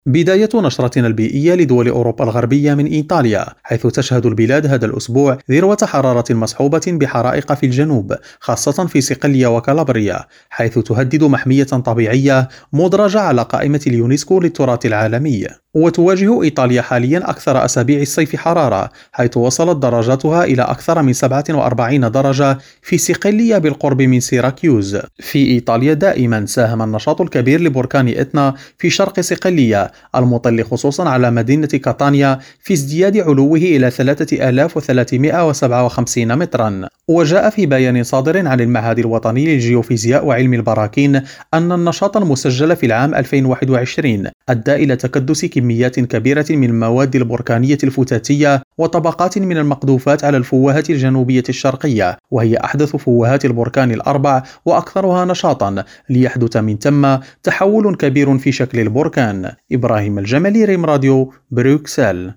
بداية نشرتنا البيئية لدول أوروبا الغربية من إيطاليا، حيث تشهد البلاد هذا الأسبوع ذروة حرارة مصحوبة بحرائق في الجنوب، خاصة في صقلية وكالابريا، حيث تهدد محمية طبيعية مدرجة على قائمة اليونسكو للتراث العالمي. وتواجه إيطاليا حاليا أكثر أسابيع الصيف حرارة، حيث وصلت درجاتها إلى أكثر من 47 درجة في صقلية بالقرب من سيراكيوز. في إيطاليا دائما ساهم النشاط الكبير لبركان إتنا في شرق صقلية المطل خصوصا على مدينة كاتانيا في ازدياد علوه إلى 3357 مترا. وجاء في بيان صادر عن المعهد الوطني للجيوفيزياء وعلم البراكين أن النشاط المسجل في العام 2021 أدى إلى تكدس كميات كبيرة من المواد البركانية الفتاتية وطبقات من المقذوفات على الفوهة الجنوبية الشرقية، وهي أحدث فوهات البركان الأربع وأكثرها نشاطا، ليحدث من ثم تحول كبير في شكل البركان. إبراهيم الجمالي، ريم راديو، بروكسل.